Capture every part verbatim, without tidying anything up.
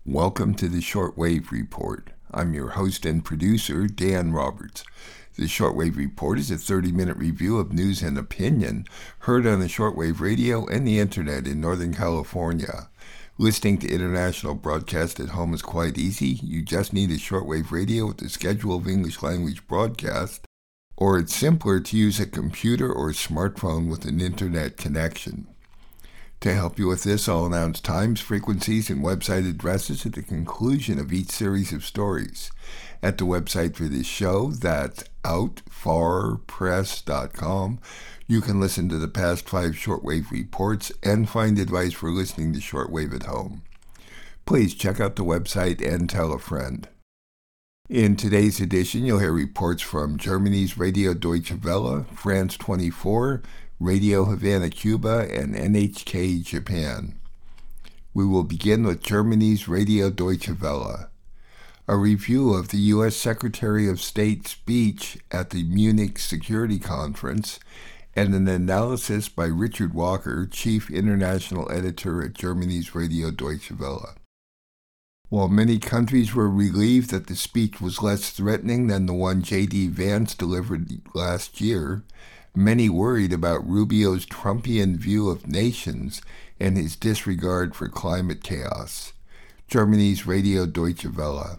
Welcome to the Shortwave Report. I'm your host and producer, Dan Roberts. The Shortwave Report is a thirty-minute review of news and opinion heard on the shortwave radio and the internet in Northern California. Listening to international broadcast at home is quite easy. You just need a shortwave radio with a schedule of English language broadcast, or it's simpler to use a computer or smartphone with an internet connection. To help you with this, I'll announce times, frequencies, and website addresses at the conclusion of each series of stories. At the website for this show, that's out far press dot com, you can listen to the past five shortwave reports and find advice for listening to shortwave at home. Please check out the website and tell a friend. In today's edition, you'll hear reports from Germany's Radio Deutsche Welle, France twenty-four, Radio Havana, Cuba, and N H K Japan. We will begin with Germany's Radio Deutsche Welle. A review of the U S Secretary of State's speech at the Munich Security Conference, and an analysis by Richard Walker, Chief International Editor at Germany's Radio Deutsche Welle. While many countries were relieved that the speech was less threatening than the one J D Vance delivered last year, many worried about Rubio's Trumpian view of nations and his disregard for climate chaos. Germany's Radio Deutsche Welle.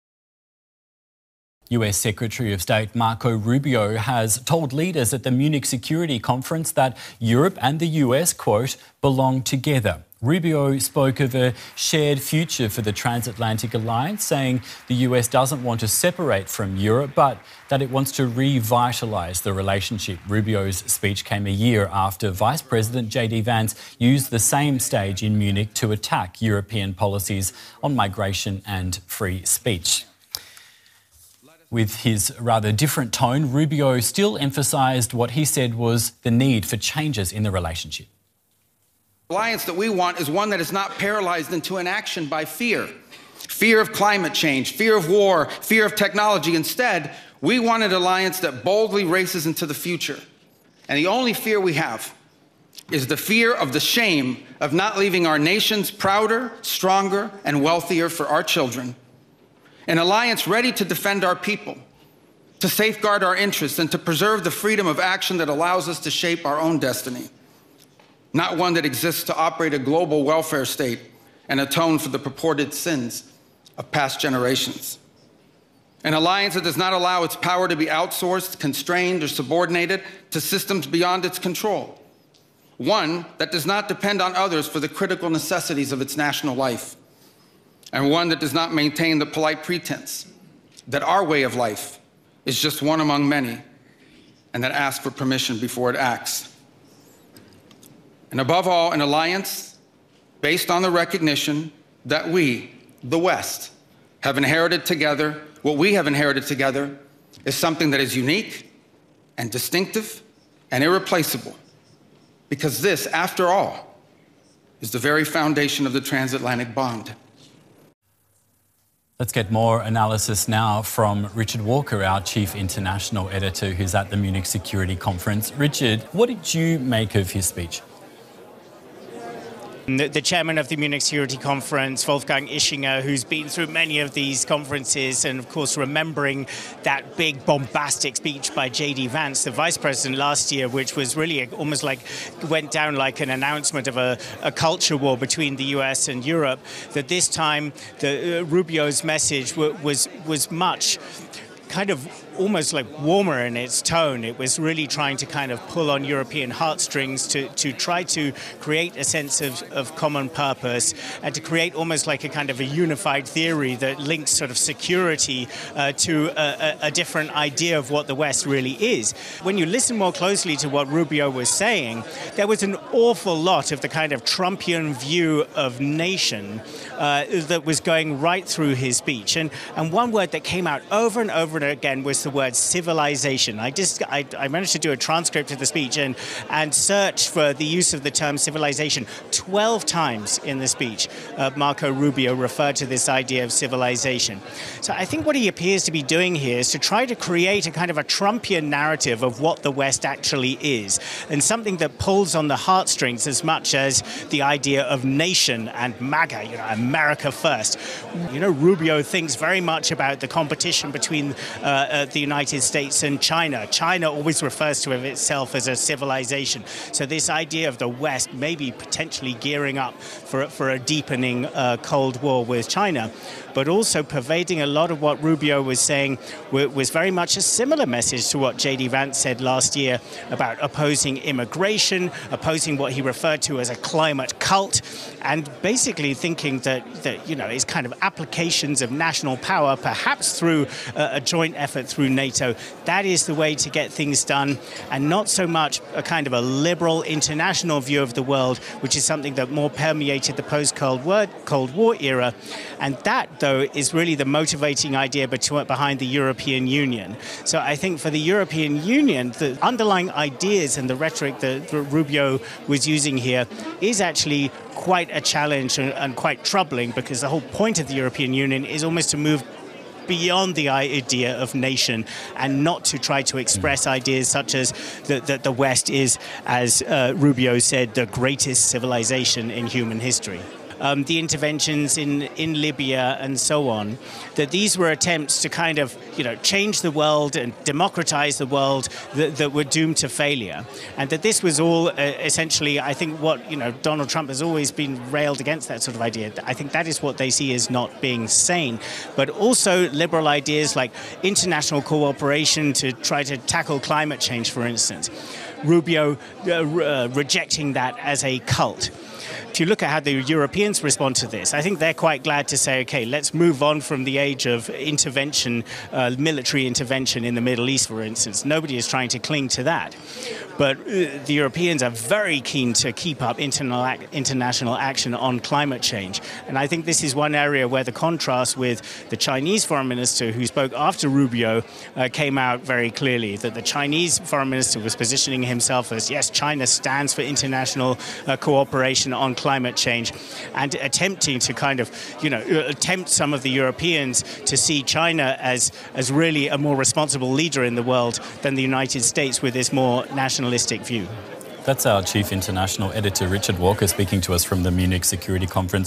U S Secretary of State Marco Rubio has told leaders at the Munich Security Conference that Europe and the U S, quote, belong together. Rubio spoke of a shared future for the transatlantic alliance, saying the U S doesn't want to separate from Europe, but that it wants to revitalise the relationship. Rubio's speech came a year after Vice President J D Vance used the same stage in Munich to attack European policies on migration and free speech. With his rather different tone, Rubio still emphasised what he said was the need for changes in the relationship. The alliance that we want is one that is not paralyzed into inaction by fear. Fear of climate change, fear of war, fear of technology. Instead, we want an alliance that boldly races into the future. And the only fear we have is the fear of the shame of not leaving our nations prouder, stronger, and wealthier for our children. An alliance ready to defend our people, to safeguard our interests, and to preserve the freedom of action that allows us to shape our own destiny. Not one that exists to operate a global welfare state and atone for the purported sins of past generations. An alliance that does not allow its power to be outsourced, constrained, or subordinated to systems beyond its control. One that does not depend on others for the critical necessities of its national life. And one that does not maintain the polite pretense that our way of life is just one among many, and that asks for permission before it acts. And above all, an alliance based on the recognition that we, the West, have inherited together. What we have inherited together is something that is unique and distinctive and irreplaceable, because this, after all, is the very foundation of the transatlantic bond. Let's get more analysis now from Richard Walker, our Chief International Editor, who's at the Munich Security Conference. Richard, what did you make of his speech? The, the chairman of the Munich Security Conference, Wolfgang Ischinger, who's been through many of these conferences, and of course remembering that big bombastic speech by J D Vance, the vice president last year, which was really almost like went down like an announcement of a, a culture war between the U S and Europe, that this time the uh, Rubio's message w- was was much kind of almost like warmer in its tone. It was really trying to kind of pull on European heartstrings to, to try to create a sense of, of common purpose and to create almost like a kind of a unified theory that links sort of security uh, to a, a, a different idea of what the West really is. When you listen more closely to what Rubio was saying, there was an awful lot of the kind of Trumpian view of nation uh, that was going right through his speech. And, and one word that came out over and over and again was the word civilization. I just I, I managed to do a transcript of the speech and and search for the use of the term civilization twelve times in the speech. Uh, Marco Rubio referred to this idea of civilization. So I think what he appears to be doing here is to try to create a kind of a Trumpian narrative of what the West actually is, and something that pulls on the heartstrings as much as the idea of nation and MAGA, you know, America first. You know, Rubio thinks very much about the competition between uh, uh, the United States and China. China always refers to itself as a civilization. So this idea of the West maybe potentially gearing up for, for a deepening uh, Cold War with China, but also pervading a lot of what Rubio was saying was very much a similar message to what J D Vance said last year about opposing immigration, opposing what he referred to as a climate cult, and basically thinking that, that you know, it's kind of applications of national power, perhaps through a, a joint effort through NATO. That is the way to get things done, and not so much a kind of a liberal international view of the world, which is something that more permeated the post-Cold War, Cold War era. And that, though, is really the motivating idea behind the European Union. So I think for the European Union, the underlying ideas and the rhetoric that Rubio was using here is actually quite a challenge and, and quite troubling, because the whole point of the European Union is almost to move beyond the idea of nation and not to try to express ideas such as that the, the West is, as uh, Rubio said, the greatest civilization in human history. Um, the interventions in, in Libya and so on, that these were attempts to kind of, you know, change the world and democratize the world that, that were doomed to failure. And that this was all uh, essentially, I think, what, you know, Donald Trump has always been railed against that sort of idea. I think that is what they see as not being sane. But also liberal ideas like international cooperation to try to tackle climate change, for instance. Rubio uh, uh, rejecting that as a cult. If you look at how the Europeans respond to this, I think they're quite glad to say, okay, let's move on from the age of intervention, uh, military intervention in the Middle East, for instance. Nobody is trying to cling to that. But uh, the Europeans are very keen to keep up internal, international action on climate change. And I think this is one area where the contrast with the Chinese foreign minister who spoke after Rubio uh, came out very clearly, that the Chinese foreign minister was positioning himself as, yes, China stands for international uh, cooperation on climate change, and attempting to kind of, you know, tempt some of the Europeans to see China as, as really a more responsible leader in the world than the United States with this more nationalistic view. That's our chief international editor, Richard Walker, speaking to us from the Munich Security Conference.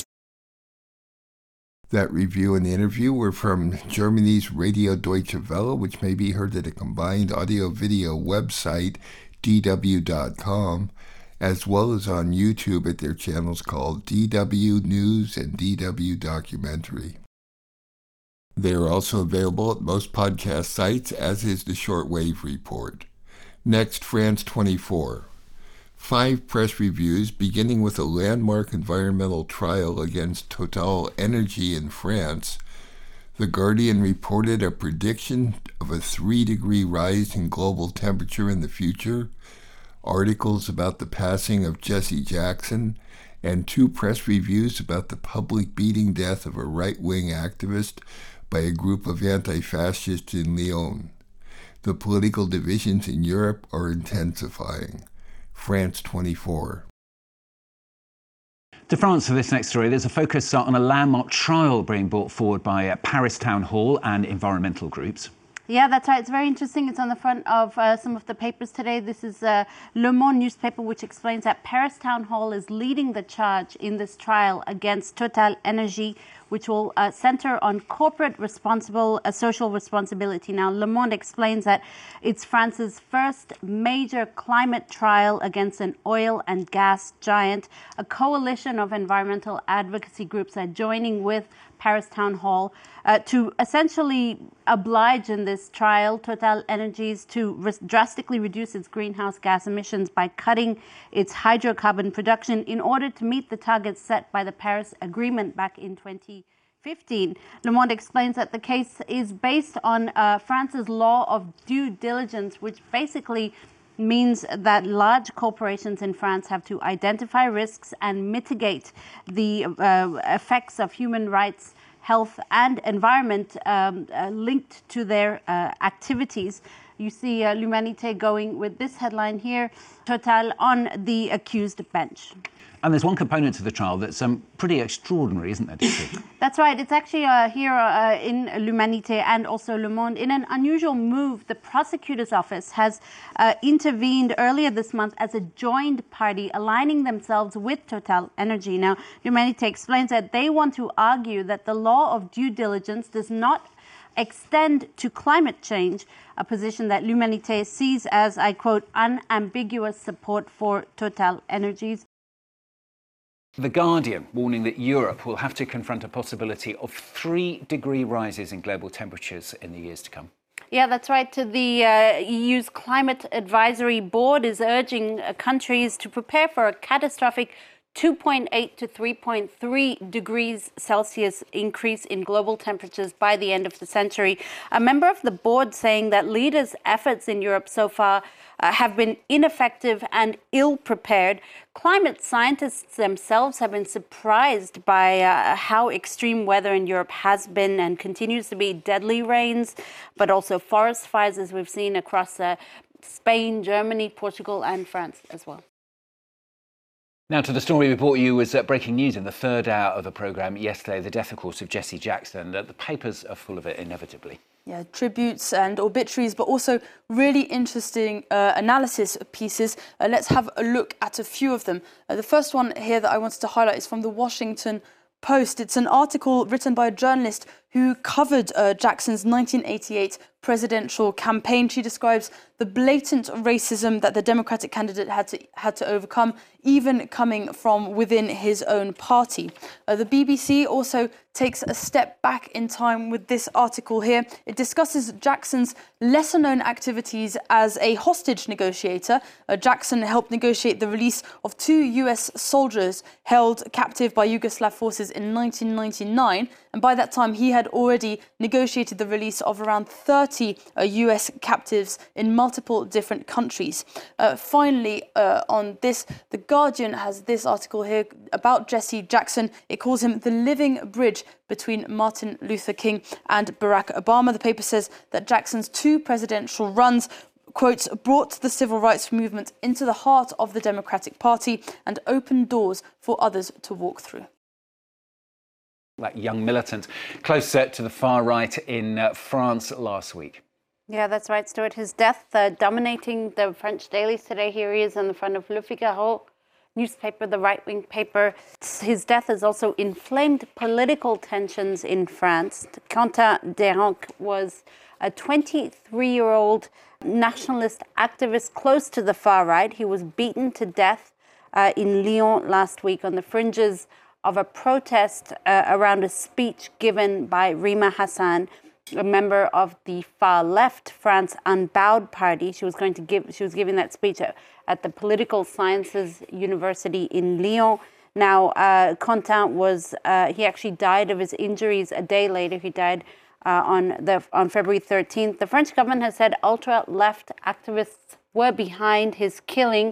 That review and interview were from Germany's Radio Deutsche Welle, which may be heard at a combined audio-video website, d w dot com, as well as on YouTube at their channels called D W News and D W Documentary. They are also available at most podcast sites, as is the Shortwave Report. Next, France twenty-four. Five press reviews, beginning with a landmark environmental trial against Total Energy in France. The Guardian reported a prediction of a three-degree rise in global temperature in the future, articles about the passing of Jesse Jackson, and two press reviews about the public beating death of a right-wing activist by a group of anti-fascists in Lyon. The political divisions in Europe are intensifying. France twenty-four. To France for this next story, there's a focus on a landmark trial being brought forward by uh, Paris Town Hall and environmental groups. Yeah, that's right. It's very interesting. It's on the front of uh, some of the papers today. This is a Le Monde newspaper, which explains that Paris Town Hall is leading the charge in this trial against Total Energy, which will uh, center on corporate responsible uh, social responsibility. Now, Le Monde explains that it's France's first major climate trial against an oil and gas giant. A coalition of environmental advocacy groups are joining with Paris Town Hall uh, to essentially oblige in this trial Total Energies to re- drastically reduce its greenhouse gas emissions by cutting its hydrocarbon production in order to meet the targets set by the Paris Agreement back in twenty fifteen. Le Monde explains that the case is based on uh, France's law of due diligence, which basically means that large corporations in France have to identify risks and mitigate the uh, effects of human rights, health and environment um, uh, linked to their uh, activities. You see uh, L'Humanité going with this headline here, Total on the accused bench. And there's one component to the trial that's um, pretty extraordinary, isn't there, Dixie? That's right. It's actually uh, here uh, in L'Humanité and also Le Monde. In an unusual move, the prosecutor's office has uh, intervened earlier this month as a joint party, aligning themselves with Total Energy. Now, L'Humanité explains that they want to argue that the law of due diligence does not extend to climate change, a position that L'Humanité sees as, I quote, unambiguous support for Total Energies. The Guardian warning that Europe will have to confront a possibility of three-degree rises in global temperatures in the years to come. Yeah, that's right. The uh, E U's Climate Advisory Board is urging uh, countries to prepare for a catastrophic two point eight to three point three degrees Celsius increase in global temperatures by the end of the century. A member of the board saying that leaders' efforts in Europe so far uh, have been ineffective and ill-prepared. Climate scientists themselves have been surprised by uh, how extreme weather in Europe has been and continues to be. Deadly rains, but also forest fires, as we've seen across uh, Spain, Germany, Portugal and France as well. Now to the story we brought you was uh, breaking news in the third hour of the programme yesterday, the death, of course, of Jesse Jackson. Uh, the papers are full of it, inevitably. Yeah, tributes and obituaries, but also really interesting uh, analysis pieces. Uh, let's have a look at a few of them. Uh, the first one here that I wanted to highlight is from the Washington Post. It's an article written by a journalist who covered uh, Jackson's nineteen eighty-eight presidential campaign. She describes the blatant racism that the Democratic candidate had to had to overcome, even coming from within his own party. Uh, the B B C also takes a step back in time with this article here. It discusses Jackson's lesser-known activities as a hostage negotiator. Uh, Jackson helped negotiate the release of two U S soldiers held captive by Yugoslav forces in nineteen ninety-nine, and by that time he had already negotiated the release of around thirty uh, U S captives in multiple different countries. Uh, finally, uh, on this, The Guardian has this article here about Jesse Jackson. It calls him the living bridge between Martin Luther King and Barack Obama. The paper says that Jackson's two presidential runs, quote, brought the civil rights movement into the heart of the Democratic Party and opened doors for others to walk through. That young militant closer to the far right in uh, France last week. Yeah, that's right, Stuart. His death uh, dominating the French dailies today. Here he is in the front of Le Figaro newspaper, the right-wing paper. His death has also inflamed political tensions in France. Quentin Derenc was a twenty-three-year-old nationalist activist close to the far right. He was beaten to death uh, in Lyon last week on the fringes of a protest uh, around a speech given by Rima Hassan, a member of the far left France Unbowed party. She was going to give, she was giving that speech at, at the Political Sciences University in Lyon. Now, uh, Quentin was, uh, he actually died of his injuries a day later. He died uh, on the on February thirteenth. The French government has said ultra-left activists were behind his killing.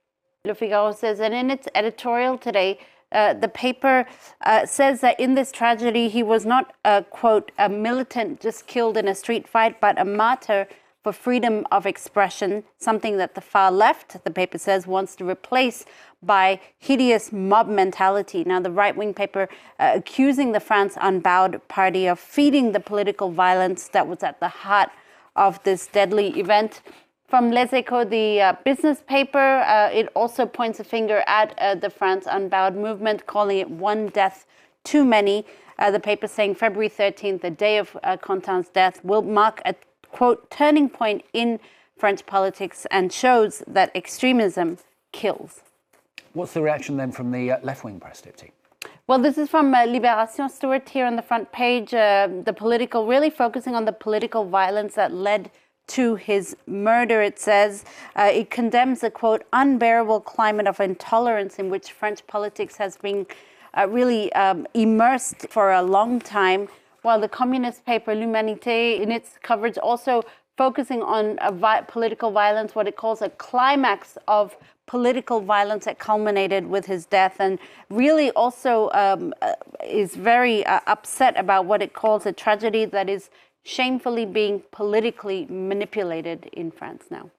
Le Figaro says, and in its editorial today, Uh, the paper uh, says that in this tragedy, he was not, a, quote, a militant just killed in a street fight, but a martyr for freedom of expression, something that the far left, the paper says, wants to replace by hideous mob mentality. Now, the right-wing paper uh, accusing the France Unbowed party of feeding the political violence that was at the heart of this deadly event. From Les Echos, the uh, business paper, uh, it also points a finger at uh, the France Unbowed movement, calling it one death too many. Uh, the paper saying February thirteenth, the day of uh, Quentin's death, will mark a, quote, turning point in French politics and shows that extremism kills. What's the reaction then from the uh, left-wing press, Dipti? Well, this is from uh, Libération, Stuart, here on the front page. Uh, the political, really focusing on the political violence that led to his murder, it says. Uh, it condemns a, quote, unbearable climate of intolerance in which French politics has been uh, really um, immersed for a long time, while the communist paper L'Humanité, in its coverage, also focusing on a vi- political violence, what it calls a climax of political violence that culminated with his death, and really also um, uh, is very uh, upset about what it calls a tragedy that is shamefully being politically manipulated in France now.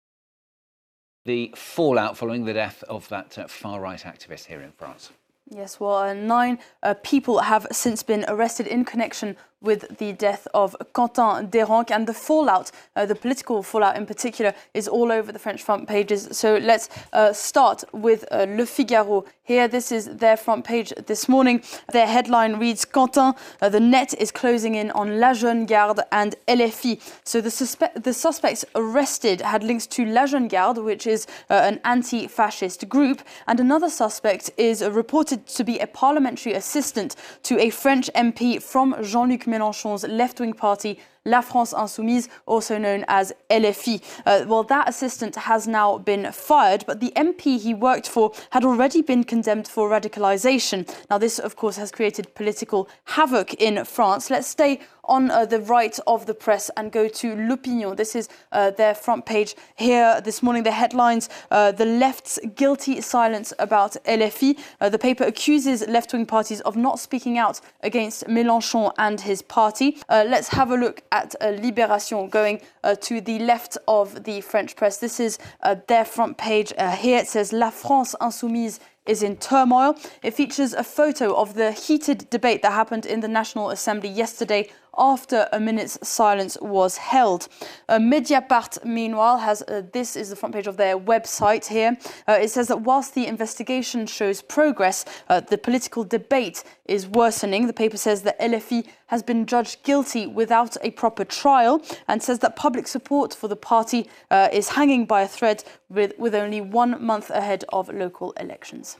The fallout following the death of that uh, far-right activist here in France. Yes, well, uh, nine uh, people have since been arrested in connection with the death of Quentin Deronck, and the fallout, uh, the political fallout in particular, is all over the French front pages. So let's uh, start with uh, Le Figaro. Here, this is their front page this morning. Their headline reads, Quentin, uh, the net is closing in on La Jeune Garde and L F I. So the, suspe- the suspects arrested had links to La Jeune Garde, which is uh, an anti-fascist group, and another suspect is uh, reported to be a parliamentary assistant to a French M P from Jean-Luc Mélenchon's left-wing party, La France Insoumise, also known as L F I. Uh, well, that assistant has now been fired, but the M P he worked for had already been condemned for radicalisation. Now, this, of course, has created political havoc in France. Let's stay on uh, the right of the press and go to L'Opinion. This is uh, their front page here this morning. The headlines, uh, the left's guilty silence about L F I. Uh, the paper accuses left-wing parties of not speaking out against Mélenchon and his party. Uh, let's have a look at uh, Libération, going uh, to the left of the French press. This is uh, their front page uh, here. It says, La France Insoumise is in turmoil. It features a photo of the heated debate that happened in the National Assembly yesterday after a minute's silence was held. Uh, Mediapart, meanwhile, has uh, this is the front page of their website here. Uh, it says that whilst the investigation shows progress, uh, the political debate is worsening. The paper says that L F I has been judged guilty without a proper trial, and says that public support for the party uh, is hanging by a thread with, with only one month ahead of local elections.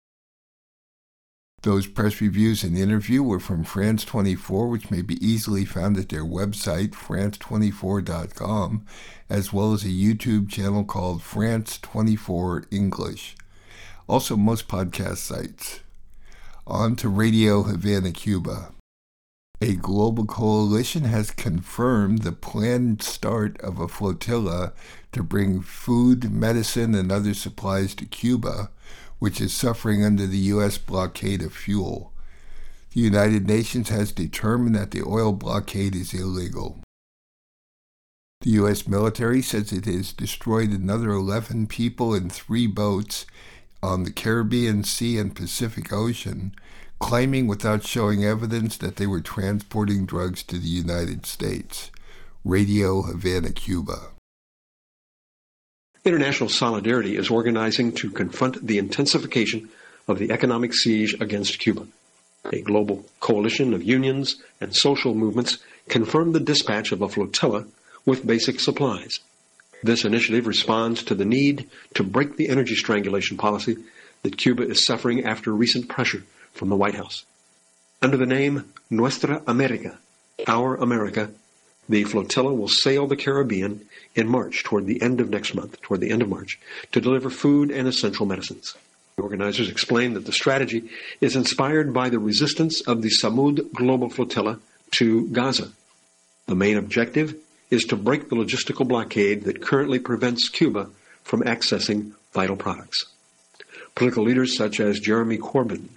Those press reviews and interview were from France twenty-four, which may be easily found at their website, france twenty-four dot com, as well as a YouTube channel called France twenty-four English. Also, most podcast sites. On to Radio Havana, Cuba. A global coalition has confirmed the planned start of a flotilla to bring food, medicine, and other supplies to Cuba, which is suffering under the U S blockade of fuel. The United Nations has determined that the oil blockade is illegal. The U S military says it has destroyed another eleven people in three boats on the Caribbean Sea and Pacific Ocean, claiming without showing evidence that they were transporting drugs to the United States. Radio Havana, Cuba. International solidarity is organizing to confront the intensification of the economic siege against Cuba. A global coalition of unions and social movements confirmed the dispatch of a flotilla with basic supplies. This initiative responds to the need to break the energy strangulation policy that Cuba is suffering after recent pressure from the White House. Under the name Nuestra America, Our America, the flotilla will sail the Caribbean in March, toward the end of next month, toward the end of March, to deliver food and essential medicines. The organizers explain that the strategy is inspired by the resistance of the Samud Global Flotilla to Gaza. The main objective is to break the logistical blockade that currently prevents Cuba from accessing vital products. Political leaders such as Jeremy Corbyn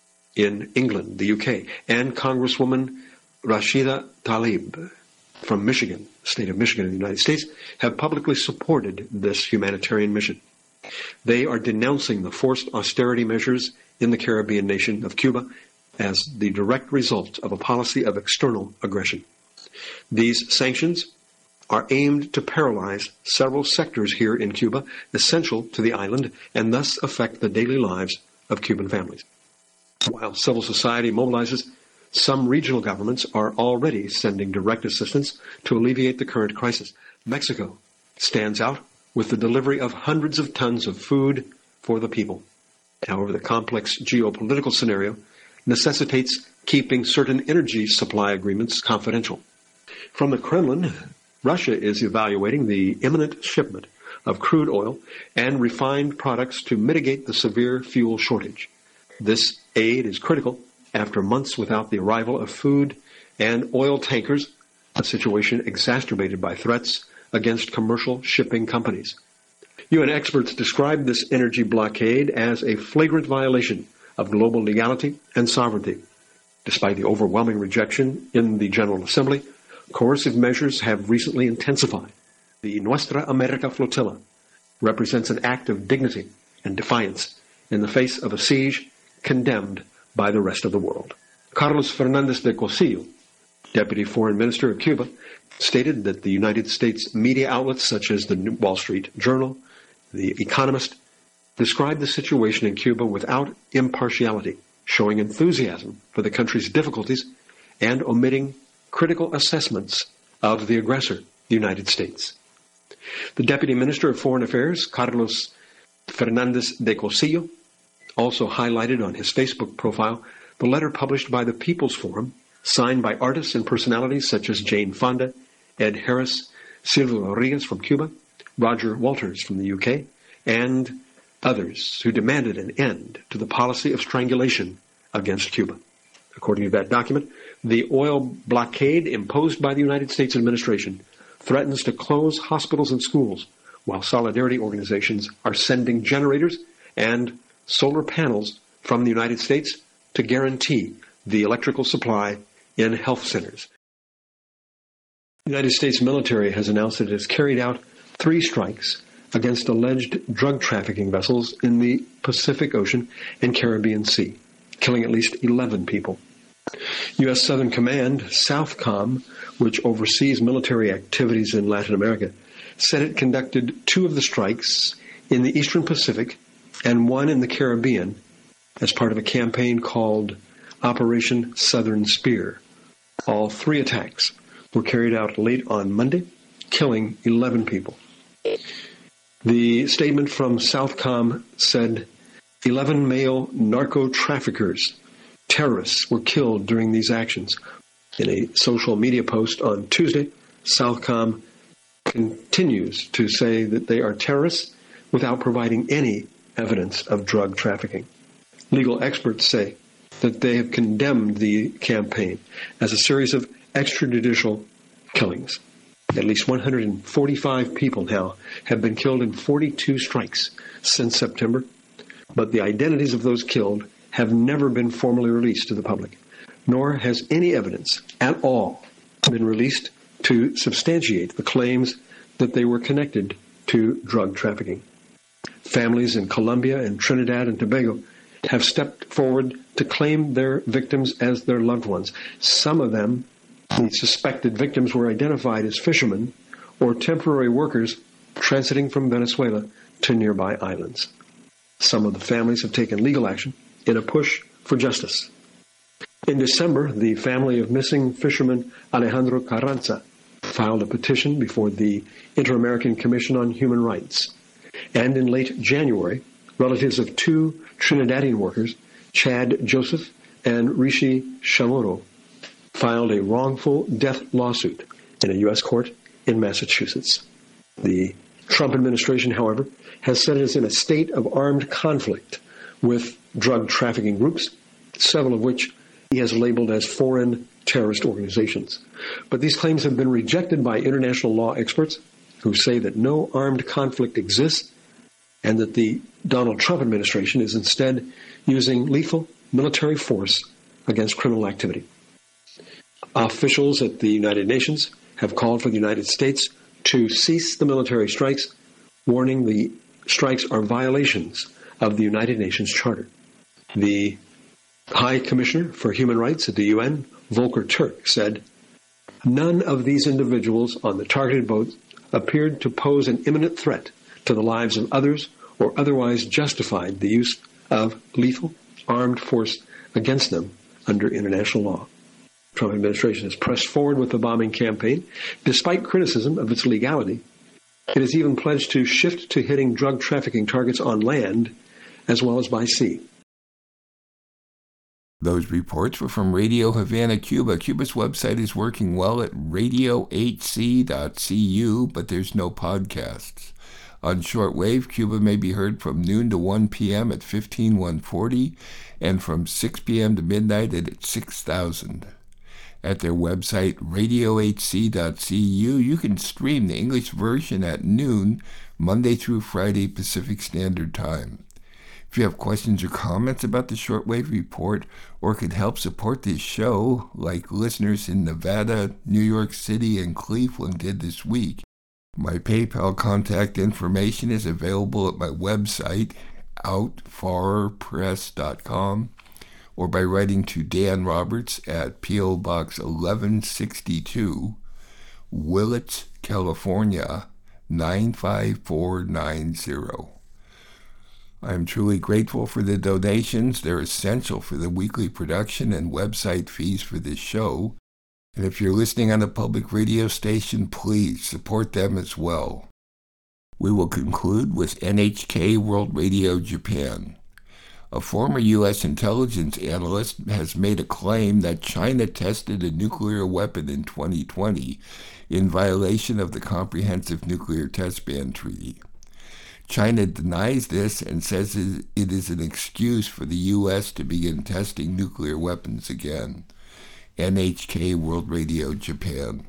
in England, the U K, and Congresswoman Rashida Tlaib from Michigan, state of Michigan in the United States, have publicly supported this humanitarian mission. They are denouncing the forced austerity measures in the Caribbean nation of Cuba as the direct result of a policy of external aggression. These sanctions are aimed to paralyze several sectors here in Cuba, essential to the island, and thus affect the daily lives of Cuban families. While civil society mobilizes, some regional governments are already sending direct assistance to alleviate the current crisis. Mexico stands out with the delivery of hundreds of tons of food for the people. However, the complex geopolitical scenario necessitates keeping certain energy supply agreements confidential. From the Kremlin, Russia is evaluating the imminent shipment of crude oil and refined products to mitigate the severe fuel shortage. This aid is critical after months without the arrival of food and oil tankers, a situation exacerbated by threats against commercial shipping companies. U N experts described this energy blockade as a flagrant violation of global legality and sovereignty. Despite the overwhelming rejection in the General Assembly, coercive measures have recently intensified. The Nuestra America Flotilla represents an act of dignity and defiance in the face of a siege condemned by the rest of the world. Carlos Fernandez de Cosillo, Deputy Foreign Minister of Cuba, stated that the United States media outlets such as the Wall Street Journal, The Economist, described the situation in Cuba without impartiality, showing enthusiasm for the country's difficulties and omitting critical assessments of the aggressor, the United States. The Deputy Minister of Foreign Affairs, Carlos Fernandez de Cosillo, also highlighted on his Facebook profile the letter published by the People's Forum, signed by artists and personalities such as Jane Fonda, Ed Harris, Silvio Rodriguez from Cuba, Roger Walters from the U K, and others who demanded an end to the policy of strangulation against Cuba. According to that document, the oil blockade imposed by the United States administration threatens to close hospitals and schools, while solidarity organizations are sending generators and solar panels from the United States to guarantee the electrical supply in health centers. The United States military has announced that it has carried out three strikes against alleged drug trafficking vessels in the Pacific Ocean and Caribbean Sea, killing at least eleven people. U S Southern Command, SOUTHCOM, which oversees military activities in Latin America, said it conducted two of the strikes in the Eastern Pacific and one in the Caribbean as part of a campaign called Operation Southern Spear. All three attacks were carried out late on Monday, killing eleven people. The statement from SOUTHCOM said eleven male narco-traffickers, terrorists, were killed during these actions. In a social media post on Tuesday, SOUTHCOM continues to say that they are terrorists without providing any evidence of drug trafficking. Legal experts say that they have condemned the campaign as a series of extrajudicial killings. At least one hundred forty-five people now have been killed in forty-two strikes since September, but the identities of those killed have never been formally released to the public, nor has any evidence at all been released to substantiate the claims that they were connected to drug trafficking. Families in Colombia and Trinidad and Tobago have stepped forward to claim their victims as their loved ones. Some of them, the suspected victims, were identified as fishermen or temporary workers transiting from Venezuela to nearby islands. Some of the families have taken legal action in a push for justice. In December, the family of missing fisherman Alejandro Carranza filed a petition before the Inter-American Commission on Human Rights. And in late January, relatives of two Trinidadian workers, Chad Joseph and Rishi Chamorro, filed a wrongful death lawsuit in a U S court in Massachusetts. The Trump administration, however, has said it is in a state of armed conflict with drug trafficking groups, several of which he has labeled as foreign terrorist organizations. But these claims have been rejected by international law experts who say that no armed conflict exists and that the Donald Trump administration is instead using lethal military force against criminal activity. Officials at the United Nations have called for the United States to cease the military strikes, warning the strikes are violations of the United Nations Charter. The High Commissioner for Human Rights at the U N, Volker Turk, said, "None of these individuals on the targeted boats appeared to pose an imminent threat to the lives of others or otherwise justified the use of lethal armed force against them under international law." The Trump administration has pressed forward with the bombing campaign. Despite criticism of its legality, it has even pledged to shift to hitting drug trafficking targets on land as well as by sea. Those reports were from Radio Havana, Cuba. Cuba's website is working well at radio h c dot c u, but there's no podcasts. On shortwave, Cuba may be heard from noon to one p.m. at fifteen one forty and from six p.m. to midnight at six thousand. At their website, radio h c dot c u, you can stream the English version at noon, Monday through Friday Pacific Standard Time. If you have questions or comments about the Shortwave Report or could help support this show, like listeners in Nevada, New York City, and Cleveland did this week, my PayPal contact information is available at my website, out far press dot com, or by writing to Dan Roberts at P O. Box eleven sixty-two, Willits, California, nine five four nine zero. I am truly grateful for the donations. They're essential for the weekly production and website fees for this show. And if you're listening on a public radio station, please support them as well. We will conclude with N H K World Radio Japan. A former U S intelligence analyst has made a claim that China tested a nuclear weapon in twenty twenty in violation of the Comprehensive Nuclear Test Ban Treaty. China denies this and says it is an excuse for the U S to begin testing nuclear weapons again. N H K World Radio Japan.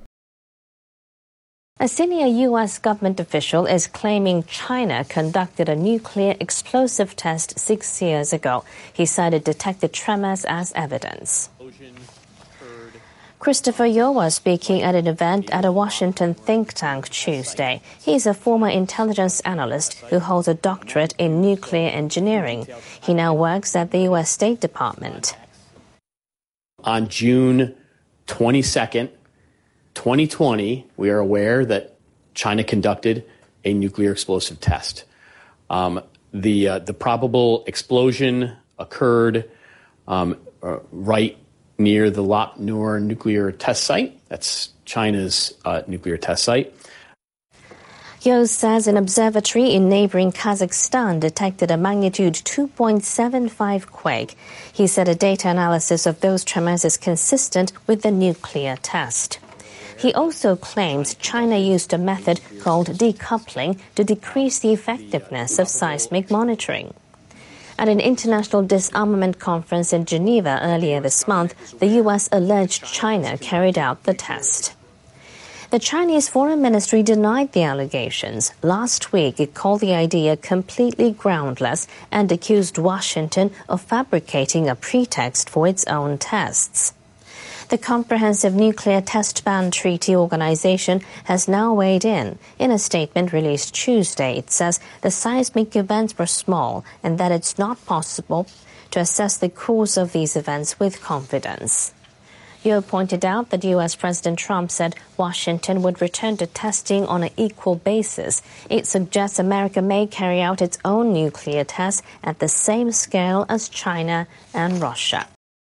A senior U S government official is claiming China conducted a nuclear explosive test six years ago. He cited detected tremors as evidence. Christopher Yeo was speaking at an event at a Washington think tank Tuesday. He is a former intelligence analyst who holds a doctorate in nuclear engineering. He now works at the U S State Department. On June twenty-second, twenty twenty, we are aware that China conducted a nuclear explosive test. Um, the uh, the probable explosion occurred um, uh, right near the Lop Nur nuclear test site. That's China's uh, nuclear test site. Yeo says an observatory in neighboring Kazakhstan detected a magnitude two point seven five quake. He said a data analysis of those tremors is consistent with the nuclear test. He also claims China used a method called decoupling to decrease the effectiveness of seismic monitoring. At an international disarmament conference in Geneva earlier this month, the U S alleged China carried out the test. The Chinese Foreign Ministry denied the allegations. Last week, it called the idea completely groundless and accused Washington of fabricating a pretext for its own tests. The Comprehensive Nuclear Test Ban Treaty Organization has now weighed in. In a statement released Tuesday, it says the seismic events were small and that it's not possible to assess the cause of these events with confidence. Yeo pointed out that U S President Trump said Washington would return to testing on an equal basis. It suggests America may carry out its own nuclear tests at the same scale as China and Russia.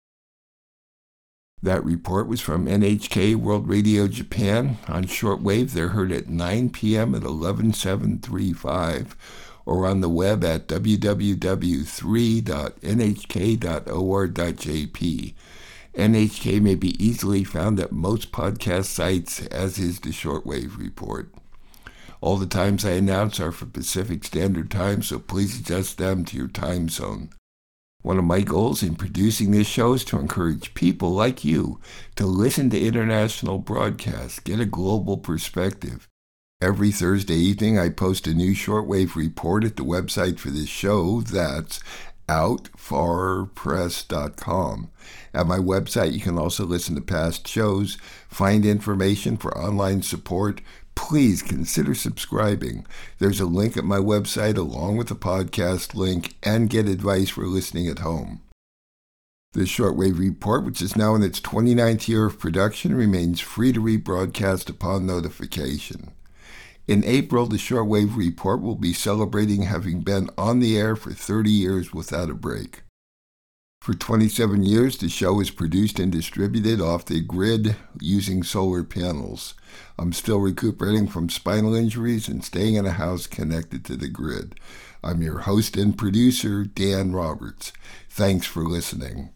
That report was from N H K World Radio Japan. On shortwave, they're heard at nine p.m. at eleven seven thirty-five or on the web at w w w dot three dot n h k dot o r dot j p. N H K may be easily found at most podcast sites, as is the Shortwave Report. All the times I announce are for Pacific Standard Time, so please adjust them to your time zone. One of my goals in producing this show is to encourage people like you to listen to international broadcasts, get a global perspective. Every Thursday evening, I post a new Shortwave Report at the website for this show. That's out far press dot com. At my website, you can also listen to past shows, find information for online support. Please consider subscribing. There's a link at my website along with the podcast link, and get advice for listening at home. The Shortwave Report, which is now in its twenty-ninth year of production, remains free to rebroadcast upon notification. In April, the Shortwave Report will be celebrating having been on the air for thirty years without a break. For twenty-seven years, the show is produced and distributed off the grid using solar panels. I'm still recuperating from spinal injuries and staying in a house connected to the grid. I'm your host and producer, Dan Roberts. Thanks for listening.